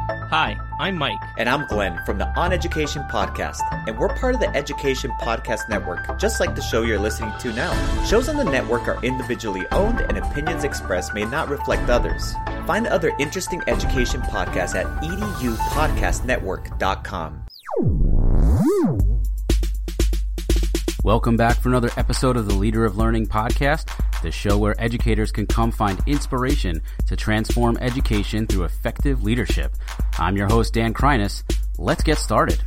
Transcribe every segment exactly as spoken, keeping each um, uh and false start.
Hi, I'm Mike. And I'm Glenn from the On Education Podcast. And we're part of the Education Podcast Network, just like the show you're listening to now. Shows on the network are individually owned and opinions expressed may not reflect others. Find other interesting education podcasts at e d u podcast network dot com. Welcome back for another episode of the Leader of Learning podcast, the show where educators can come find inspiration to transform education through effective leadership. I'm your host, Dan Kreiness. Let's get started.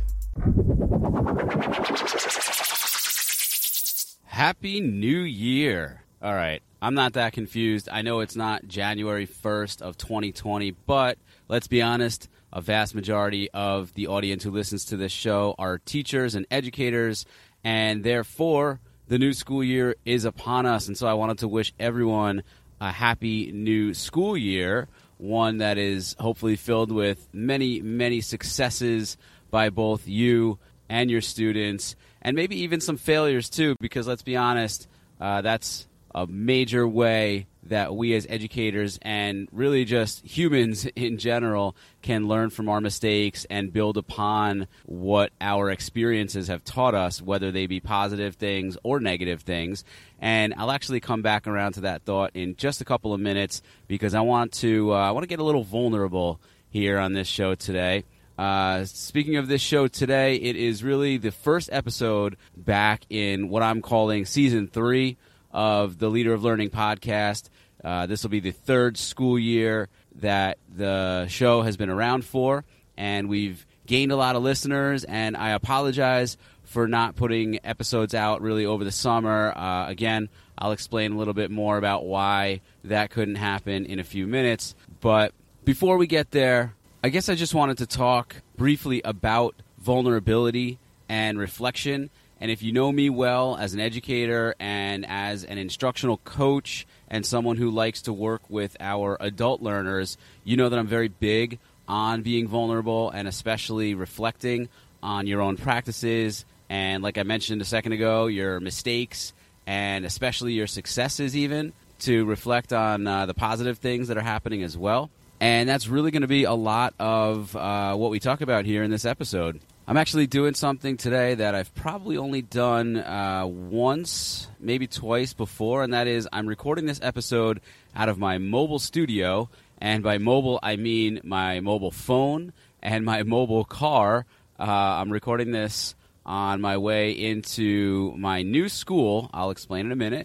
Happy New Year. All right, I'm not that confused. I know it's not January first of twenty twenty, but let's be honest, a vast majority of the audience who listens to this show are teachers and educators, and therefore, the new school year is upon us. And so I wanted to wish everyone a happy new school year, one that is hopefully filled with many, many successes by both you and your students, and maybe even some failures too, because let's be honest, uh, that's a major way that we as educators and really just humans in general can learn from our mistakes and build upon what our experiences have taught us, whether they be positive things or negative things. And I'll actually come back around to that thought in just a couple of minutes, because I want to uh, I want to get a little vulnerable here on this show today. Uh, speaking of this show today, it is really the first episode back in what I'm calling season three of the Leader of Learning podcast. Uh, this will be the third school year that the show has been around for, and we've gained a lot of listeners, and I apologize for not putting episodes out really over the summer. Uh, again, I'll explain a little bit more about why that couldn't happen in a few minutes, but before we get there, I guess I just wanted to talk briefly about vulnerability and reflection. And if you know me well as an educator and as an instructional coach and someone who likes to work with our adult learners, you know that I'm very big on being vulnerable and especially reflecting on your own practices and, like I mentioned a second ago, your mistakes and especially your successes, even to reflect on uh, the positive things that are happening as well. And that's really going to be a lot of uh, what we talk about here in this episode. I'm actually doing something today that I've probably only done uh, once, maybe twice before, and that is I'm recording this episode out of my mobile studio, and by mobile I mean my mobile phone and my mobile car. Uh, I'm recording this on my way into my new school. I'll explain in a minute.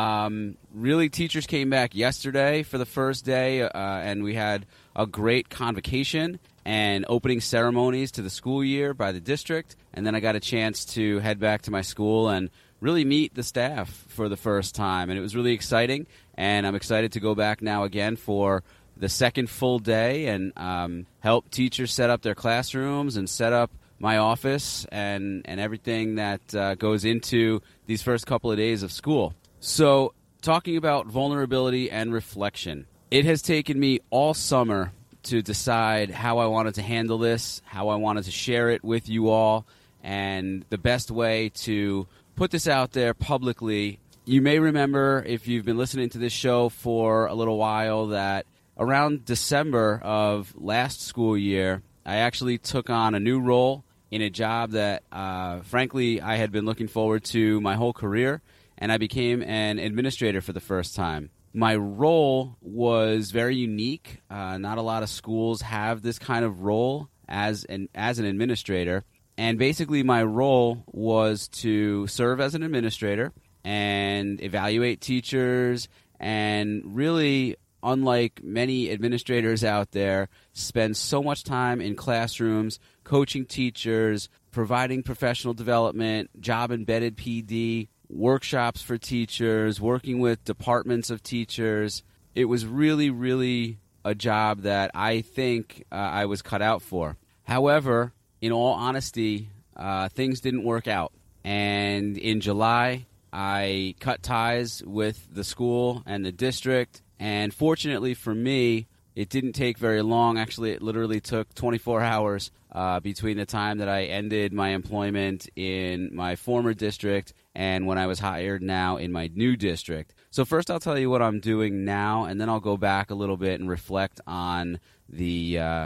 Um, really, teachers came back yesterday for the first day, uh, and we had a great convocation and opening ceremonies to the school year by the district, and then I got a chance to head back to my school and really meet the staff for the first time, and it was really exciting, and I'm excited to go back now again for the second full day and um, help teachers set up their classrooms and set up my office and, and everything that uh, goes into these first couple of days of school. So, talking about vulnerability and reflection, it has taken me all summer to decide how I wanted to handle this, how I wanted to share it with you all, and the best way to put this out there publicly. You may remember, if you've been listening to this show for a little while, that around December of last school year, I actually took on a new role in a job that, uh, frankly, I had been looking forward to my whole career, and I became an administrator for the first time. My role was very unique. Uh, not a lot of schools have this kind of role as an as an administrator. And basically my role was to serve as an administrator and evaluate teachers and really, unlike many administrators out there, spend so much time in classrooms coaching teachers, providing professional development, job-embedded P D, workshops for teachers, working with departments of teachers. It was really, really a job that I think uh, I was cut out for. However, in all honesty, uh, things didn't work out. And in July, I cut ties with the school and the district. And fortunately for me, it didn't take very long. Actually, it literally took twenty-four hours uh, between the time that I ended my employment in my former district and when I was hired now in my new district. So first I'll tell you what I'm doing now, and then I'll go back a little bit and reflect on the uh,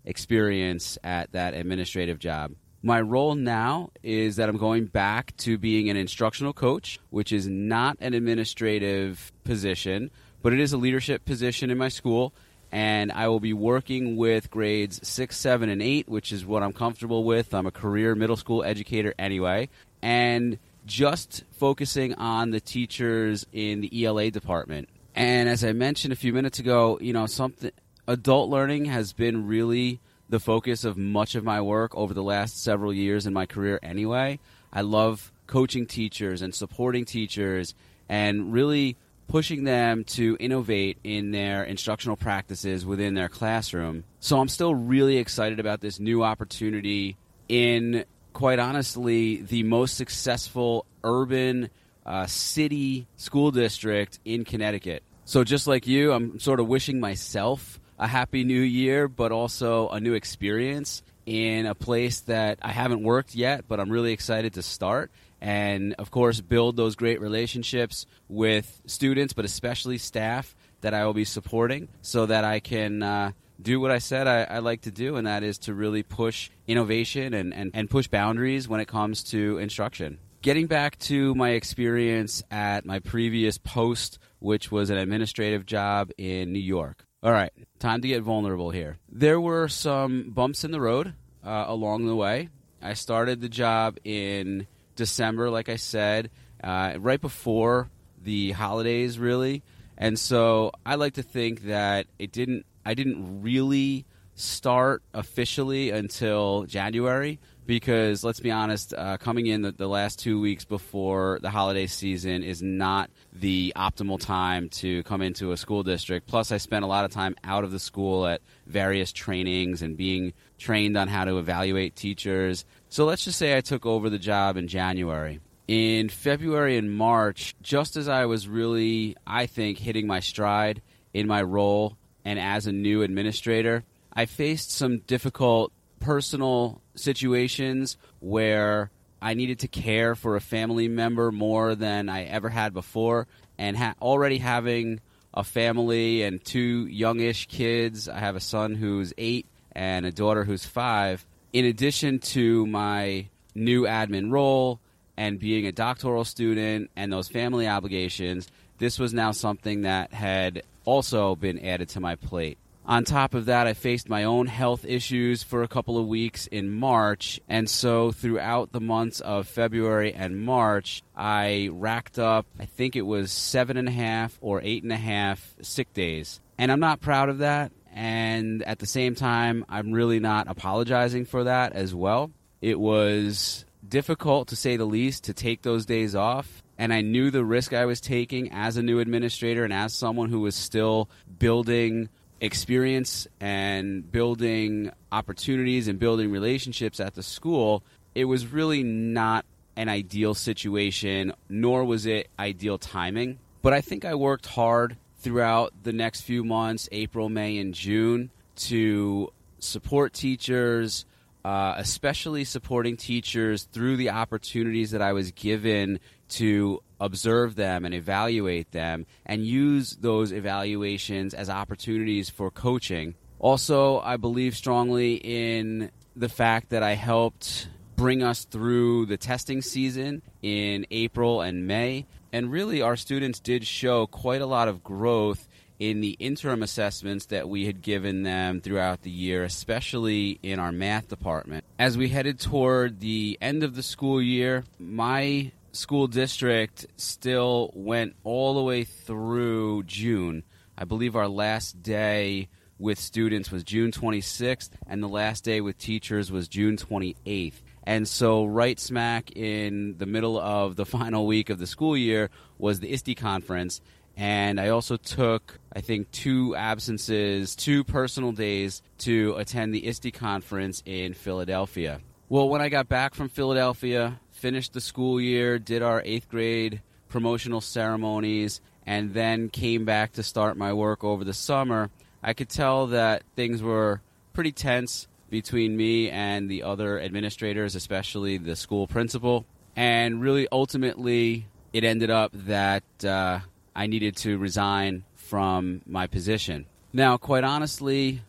experience at that administrative job. My role now is that I'm going back to being an instructional coach, which is not an administrative position, but it is a leadership position in my school. And I will be working with grades six, seven, and eight, which is what I'm comfortable with. I'm a career middle school educator anyway. And just focusing on the teachers in the E L A department. And as I mentioned a few minutes ago, you know, something adult learning has been really the focus of much of my work over the last several years in my career anyway. I love coaching teachers and supporting teachers and really pushing them to innovate in their instructional practices within their classroom. So I'm still really excited about this new opportunity in, quite honestly, the most successful urban uh, city school district in Connecticut. So just like you, I'm sort of wishing myself a happy new year, but also a new experience in a place that I haven't worked yet, but I'm really excited to start. And, of course, build those great relationships with students, but especially staff that I will be supporting so that I can uh, do what I said I, I like to do, and that is to really push innovation and, and, and push boundaries when it comes to instruction. Getting back to my experience at my previous post, which was an administrative job in New York. All right, time to get vulnerable here. There were some bumps in the road uh, along the way. I started the job in December, like I said, uh, right before the holidays, really. And so I like to think that it didn't. I didn't really start officially until January because, let's be honest, uh, coming in the, the last two weeks before the holiday season is not the optimal time to come into a school district. Plus, I spent a lot of time out of the school at various trainings and being trained on how to evaluate teachers. So let's just say I took over the job in January. In February and March, just as I was really, I think, hitting my stride in my role and as a new administrator, I faced some difficult personal situations where I needed to care for a family member more than I ever had before. And ha- already having a family and two youngish kids, I have a son who's eight and a daughter who's five, in addition to my new admin role and being a doctoral student and those family obligations, this was now something that had also been added to my plate. On top of that, I faced my own health issues for a couple of weeks in March, and so throughout the months of February and March, I racked up, I think it was seven and a half or eight and a half sick days. And I'm not proud of that, and at the same time, I'm really not apologizing for that as well. It was difficult, to say the least, to take those days off, and I knew the risk I was taking as a new administrator and as someone who was still building experience and building opportunities and building relationships at the school. It was really not an ideal situation, nor was it ideal timing. But I think I worked hard throughout the next few months, April, May, and June, to support teachers, uh, especially supporting teachers through the opportunities that I was given to observe them and evaluate them and use those evaluations as opportunities for coaching. Also, I believe strongly in the fact that I helped bring us through the testing season in April and May. And really, our students did show quite a lot of growth in the interim assessments that we had given them throughout the year, especially in our math department. As we headed toward the end of the school year, my school district still went all the way through June. I believe our last day with students was June twenty-sixth, and the last day with teachers was June twenty-eighth. And so right smack in the middle of the final week of the school year was the I S T E conference. And I also took, I think, two absences, two personal days to attend the I S T E conference in Philadelphia. Well, when I got back from Philadelphia, finished the school year, did our eighth grade promotional ceremonies, and then came back to start my work over the summer, I could tell that things were pretty tense between me and the other administrators, especially the school principal. And really, ultimately, it ended up that uh, I needed to resign from my position. Now, quite honestly,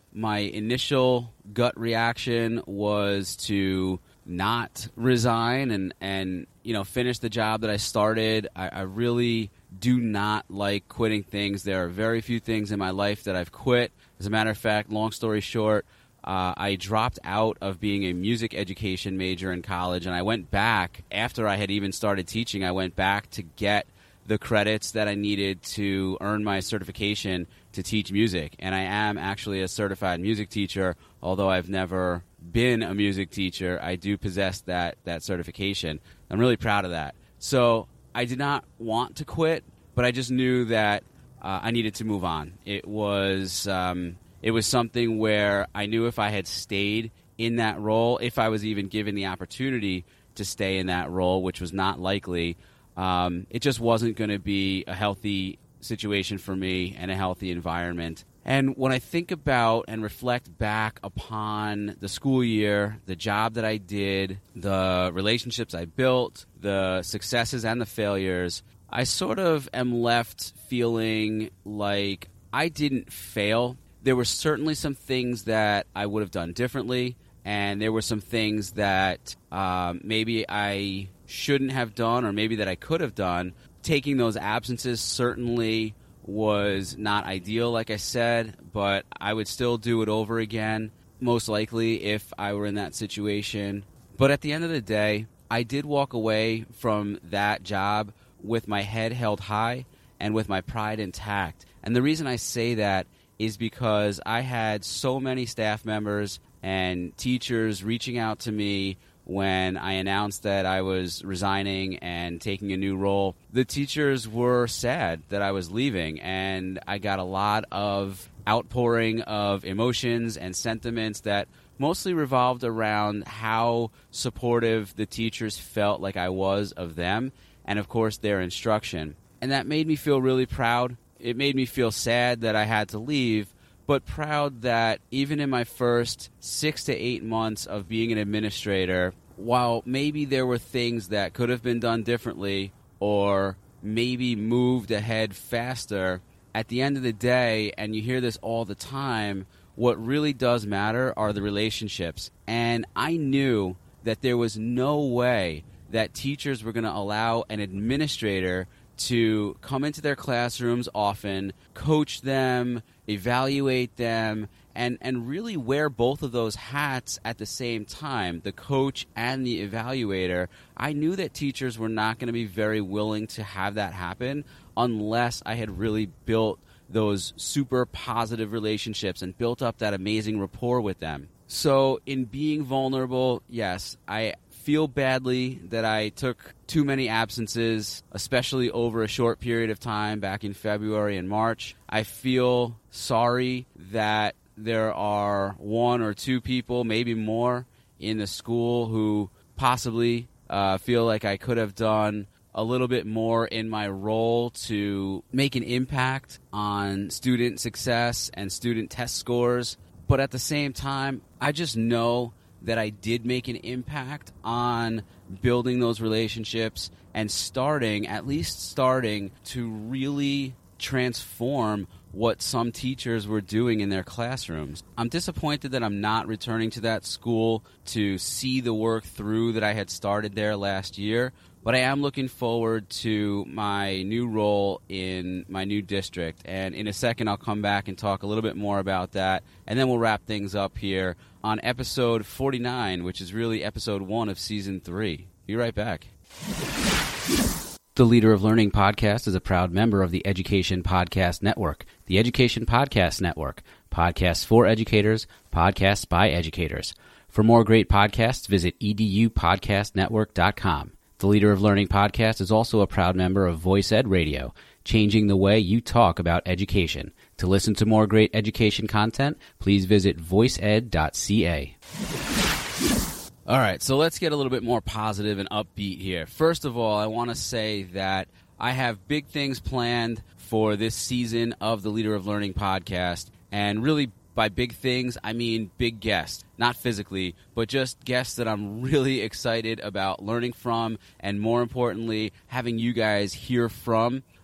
my initial gut reaction was to not resign and, and you know, finish the job that I started. I, I really do not like quitting things. There are very few things in my life that I've quit. As a matter of fact, long story short, uh, I dropped out of being a music education major in college, and I went back after I had even started teaching. I went back to get the credits that I needed to earn my certification to teach music. And I am actually a certified music teacher, although I've never been a music teacher. I do possess that, that certification. I'm really proud of that. So I did not want to quit, but I just knew that uh, I needed to move on. It was um, it was something where I knew if I had stayed in that role, if I was even given the opportunity to stay in that role, which was not likely, um, it just wasn't going to be a healthy situation for me and a healthy environment. And when I think about and reflect back upon the school year, the job that I did, the relationships I built, the successes and the failures, I sort of am left feeling like I didn't fail. There were certainly some things that I would have done differently, and there were some things that um, maybe I shouldn't have done or maybe that I could have done. Taking those absences certainly was not ideal, like I said, but I would still do it over again, most likely if I were in that situation. But at the end of the day, I did walk away from that job with my head held high and with my pride intact. And the reason I say that is because I had so many staff members and teachers reaching out to me when I announced that I was resigning and taking a new role. The teachers were sad that I was leaving, and I got a lot of outpouring of emotions and sentiments that mostly revolved around how supportive the teachers felt like I was of them and, of course, their instruction. And that made me feel really proud. It made me feel sad that I had to leave, but proud that even in my first six to eight months of being an administrator, while maybe there were things that could have been done differently or maybe moved ahead faster, at the end of the day, and you hear this all the time, what really does matter are the relationships. And I knew that there was no way that teachers were going to allow an administrator to come into their classrooms often, coach them, evaluate them, and, and really wear both of those hats at the same time, the coach and the evaluator. I knew that teachers were not going to be very willing to have that happen unless I had really built those super positive relationships and built up that amazing rapport with them. So in being vulnerable, yes, I feel badly that I took too many absences, especially over a short period of time back in February and March. I feel sorry that there are one or two people, maybe more, in the school who possibly uh, feel like I could have done a little bit more in my role to make an impact on student success and student test scores. But at the same time, I just know that I did make an impact on building those relationships and starting, at least starting, to really transform what some teachers were doing in their classrooms. I'm disappointed that I'm not returning to that school to see the work through that I had started there last year, but I am looking forward to my new role in my new district. And in a second, I'll come back and talk a little bit more about that, and then we'll wrap things up here on episode forty-nine, which is really episode one of season three. Be right back. The Leader of Learning podcast is a proud member of the Education Podcast Network. The Education Podcast Network. Podcasts for educators, podcasts by educators. For more great podcasts, visit e d u podcast network dot com. The Leader of Learning podcast is also a proud member of Voice Ed Radio, changing the way you talk about education. To listen to more great education content, please visit voice ed dot c a. All right, so let's get a little bit more positive and upbeat here. First of all, I want to say that I have big things planned for this season of the Leader of Learning podcast, and really by big things, I mean big guests, not physically, but just guests that I'm really excited about learning from, and more importantly, having you guys hear from.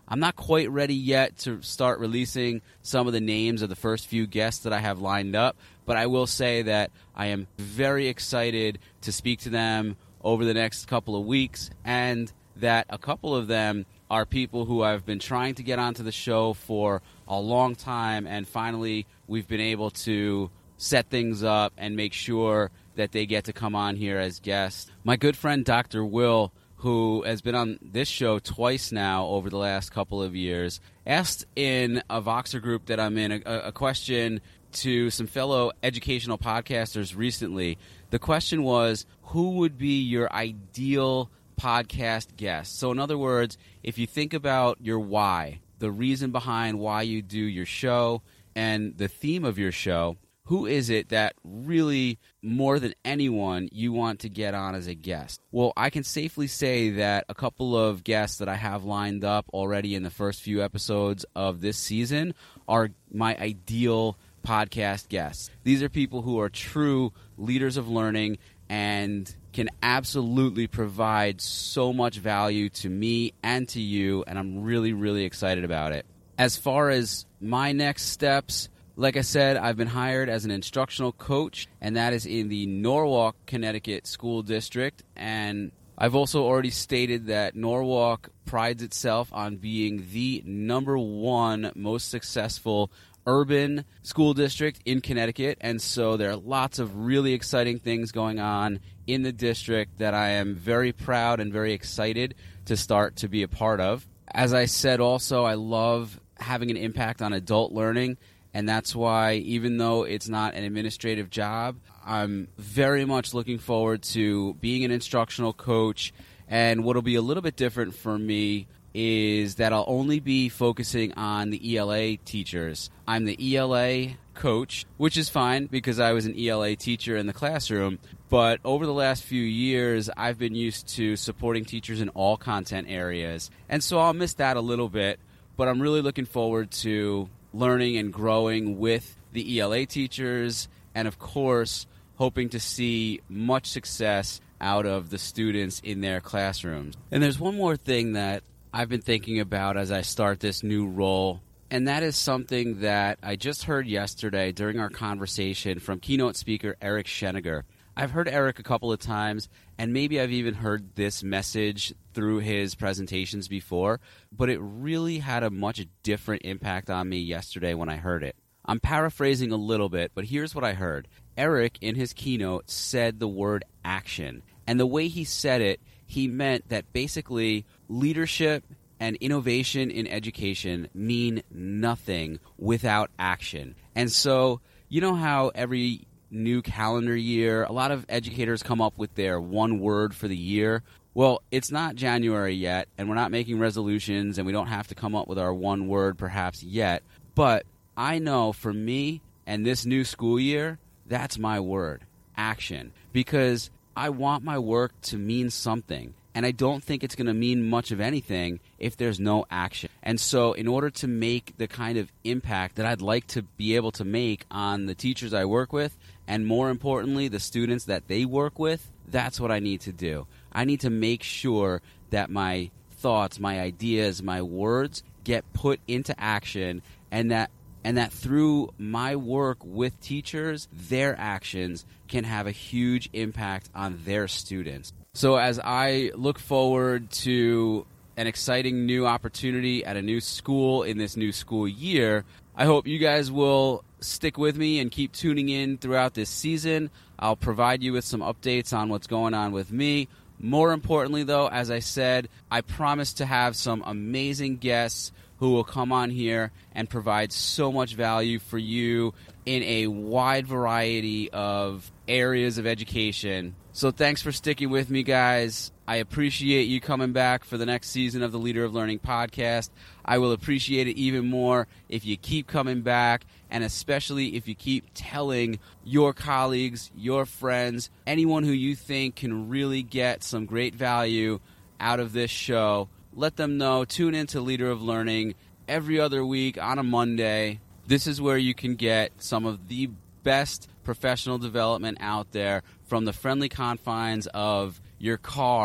I'm not quite ready yet to start releasing some of the names of the first few guests that I have lined up, but I will say that I am very excited to speak to them over the next couple of weeks, and that a couple of them are people who I've been trying to get onto the show for a long time, and finally we've been able to set things up and make sure that they get to come on here as guests. My good friend Doctor Will, who has been on this show twice now over the last couple of years, asked in a Voxer group that I'm in a, a question to some fellow educational podcasters recently. The question was, who would be your ideal podcast guest? So in other words, if you think about your why, the reason behind why you do your show and the theme of your show, who is it that really, more than anyone, you want to get on as a guest? Well, I can safely say that a couple of guests that I have lined up already in the first few episodes of this season are my ideal podcast guests. These are people who are true leaders of learning and can absolutely provide so much value to me and to you, and I'm really, really excited about it. As far as my next steps, like I said, I've been hired as an instructional coach, and that is in the Norwalk, Connecticut School District. And I've also already stated that Norwalk prides itself on being the number one most successful urban school district in Connecticut. And so there are lots of really exciting things going on in the district that I am very proud and very excited to start to be a part of. As I said also, I love having an impact on adult learning. And that's why, even though it's not an administrative job, I'm very much looking forward to being an instructional coach. And what'll be a little bit different for me is that I'll only be focusing on the E L A teachers. I'm the E L A coach, which is fine because I was an E L A teacher in the classroom. But over the last few years, I've been used to supporting teachers in all content areas. And so I'll miss that a little bit. But I'm really looking forward to learning and growing with the E L A teachers, and of course, hoping to see much success out of the students in their classrooms. And there's one more thing that I've been thinking about as I start this new role, and that is something that I just heard yesterday during our conversation from keynote speaker Eric Sheninger. I've heard Eric a couple of times, and maybe I've even heard this message through his presentations before, but it really had a much different impact on me yesterday when I heard it. I'm paraphrasing a little bit, but here's what I heard. Eric, in his keynote, said the word action, and the way he said it, he meant that basically leadership and innovation in education mean nothing without action. And so, you know how every new calendar year, a lot of educators come up with their one word for the year? Well, it's not January yet, and we're not making resolutions, and we don't have to come up with our one word perhaps yet. But I know for me and this new school year, that's my word, action. Because I want my work to mean something, and I don't think it's going to mean much of anything if there's no action. And so in order to make the kind of impact that I'd like to be able to make on the teachers I work with, and more importantly, the students that they work with, that's what I need to do. I need to make sure that my thoughts, my ideas, my words get put into action, and that and that through my work with teachers, their actions can have a huge impact on their students. So as I look forward to an exciting new opportunity at a new school in this new school year, I hope you guys will stick with me and keep tuning in throughout this season. I'll provide you with some updates on what's going on with me. More importantly, though, as I said, I promise to have some amazing guests who will come on here and provide so much value for you in a wide variety of areas of education. So thanks for sticking with me, guys. I appreciate you coming back for the next season of the Leader of Learning podcast. I will appreciate it even more if you keep coming back, and especially if you keep telling your colleagues, your friends, anyone who you think can really get some great value out of this show. Let them know. Tune into Leader of Learning every other week on a Monday. This is where you can get some of the best professional development out there from the friendly confines of your car,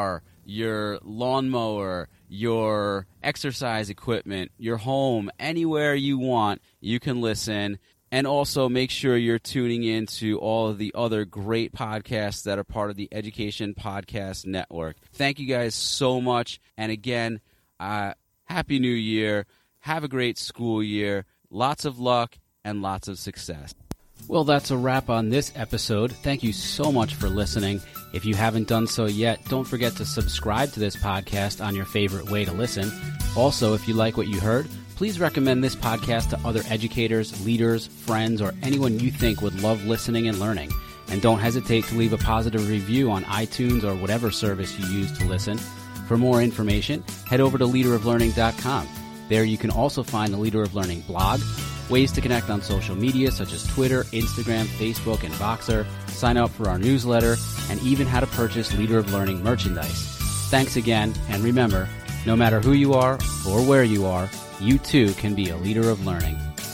your lawnmower, your exercise equipment, your home, anywhere you want, you can listen. And also make sure you're tuning in to all of the other great podcasts that are part of the Education Podcast Network. Thank you guys so much. And again, uh, Happy New Year. Have a great school year. Lots of luck and lots of success. Well, that's a wrap on this episode. Thank you so much for listening. If you haven't done so yet, don't forget to subscribe to this podcast on your favorite way to listen. Also, if you like what you heard, please recommend this podcast to other educators, leaders, friends, or anyone you think would love listening and learning. And don't hesitate to leave a positive review on iTunes or whatever service you use to listen. For more information, head over to leader of learning dot com. There you can also find the Leader of Learning blog, ways to connect on social media such as Twitter, Instagram, Facebook, and Voxer, sign up for our newsletter, and even how to purchase Leader of Learning merchandise. Thanks again, and remember, no matter who you are or where you are, you too can be a leader of learning.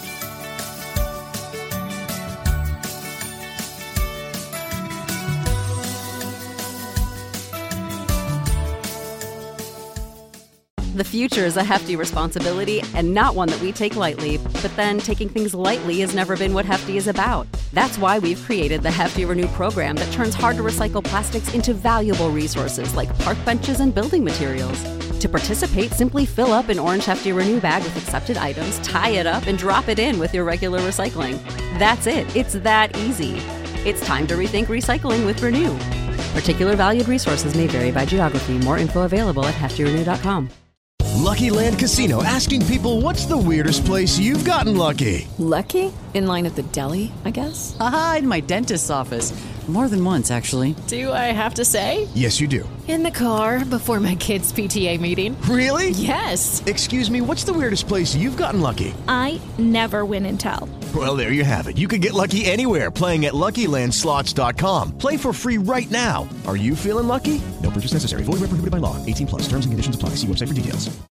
The future is a hefty responsibility and not one that we take lightly. But then taking things lightly has never been what Hefty is about. That's why we've created the Hefty Renew program that turns hard-to-recycle plastics into valuable resources like park benches and building materials. To participate, simply fill up an orange Hefty Renew bag with accepted items, tie it up, and drop it in with your regular recycling. That's it. It's that easy. It's time to rethink recycling with Renew. Particular valued resources may vary by geography. More info available at hefty renew dot com. Lucky Land Casino, asking people, what's the weirdest place you've gotten lucky? Lucky? In line at the deli, I guess? Aha, in my dentist's office. More than once, actually. Do I have to say? Yes, you do. In the car before my kids' P T A meeting. Really? Yes. Excuse me, what's the weirdest place you've gotten lucky? I never win and tell. Well, there you have it. You can get lucky anywhere, playing at Lucky Land Slots dot com. Play for free right now. Are you feeling lucky? No purchase necessary. Void where prohibited by law. eighteen plus. Terms and conditions apply. See website for details.